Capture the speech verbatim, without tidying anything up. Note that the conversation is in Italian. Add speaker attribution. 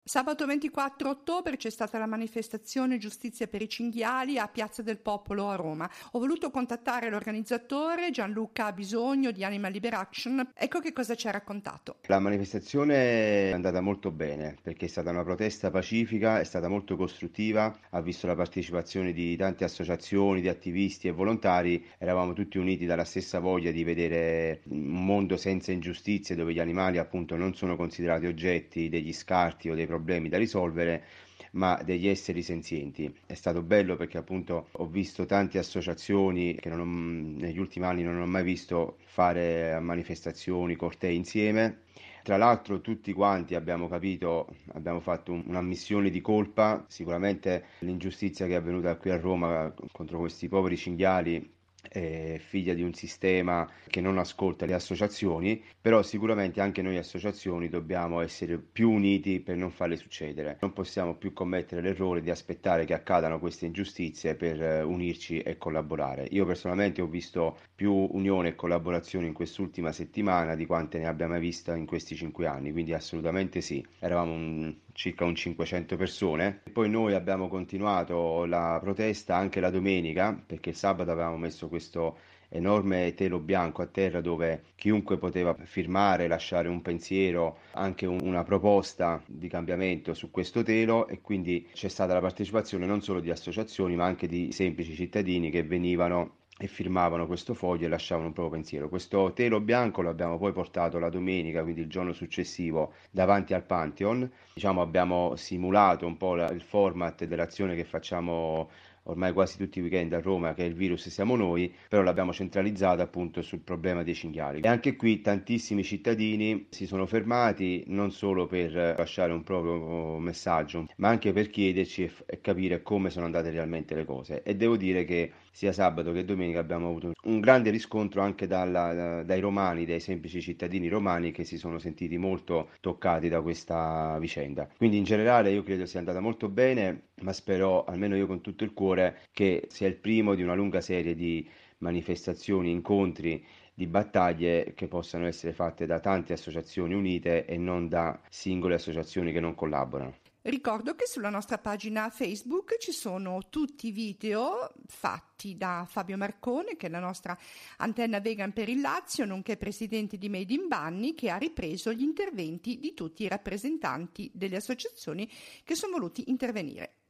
Speaker 1: Sabato ventiquattro ottobre c'è stata la manifestazione Giustizia per i cinghiali a Piazza del Popolo a Roma. Ho voluto contattare l'organizzatore Gianluca Bisogno di Animal Liberation. Ecco che cosa ci ha raccontato.
Speaker 2: La manifestazione è andata molto bene perché è stata una protesta pacifica, è stata molto costruttiva, ha visto la partecipazione di tante associazioni, di attivisti e volontari. Eravamo tutti uniti dalla stessa voglia di vedere un mondo senza ingiustizie, dove gli animali appunto non sono considerati oggetti degli scarti o dei problemi da risolvere, ma degli esseri senzienti. È stato bello perché appunto ho visto tante associazioni che non ho, negli ultimi anni non ho mai visto fare manifestazioni, cortei insieme. Tra l'altro tutti quanti abbiamo capito, abbiamo fatto un- un'ammissione di colpa. Sicuramente l'ingiustizia che è avvenuta qui a Roma contro questi poveri cinghiali è figlia di un sistema che non ascolta le associazioni, però sicuramente anche noi associazioni dobbiamo essere più uniti per non farle succedere. Non possiamo più commettere l'errore di aspettare che accadano queste ingiustizie per eh, unirci e collaborare. Io personalmente ho visto più unione e collaborazione in quest'ultima settimana di quante ne abbia mai vista in questi cinque anni, quindi assolutamente sì. Eravamo un- circa un cinquecento persone. Poi noi abbiamo continuato la protesta anche la domenica, perché il sabato avevamo messo questo enorme telo bianco a terra dove chiunque poteva firmare, lasciare un pensiero, anche un- una proposta di cambiamento su questo telo, e quindi c'è stata la partecipazione non solo di associazioni ma anche di semplici cittadini che venivano e firmavano questo foglio e lasciavano un proprio pensiero. Questo telo bianco l'abbiamo poi portato la domenica, quindi il giorno successivo, davanti al Pantheon. Diciamo, abbiamo simulato un po' la- il format dell'azione che facciamo ormai quasi tutti i weekend a Roma, che il virus siamo noi, però l'abbiamo centralizzata appunto sul problema dei cinghiali. E anche qui tantissimi cittadini si sono fermati non solo per lasciare un proprio messaggio, ma anche per chiederci e, f- e capire come sono andate realmente le cose. E devo dire che sia sabato che domenica abbiamo avuto un grande riscontro anche dalla- da- dai romani, dai semplici cittadini romani che si sono sentiti molto toccati da questa vicenda. Quindi in generale io credo sia andata molto bene, ma spero, almeno io con tutto il cuore, che sia il primo di una lunga serie di manifestazioni, incontri, di battaglie che possano essere fatte da tante associazioni unite e non da singole associazioni che non collaborano.
Speaker 1: Ricordo che sulla nostra pagina Facebook ci sono tutti i video fatti da Fabio Marcone, che è la nostra antenna vegan per il Lazio, nonché presidente di Made in Bunny, che ha ripreso gli interventi di tutti i rappresentanti delle associazioni che sono voluti intervenire.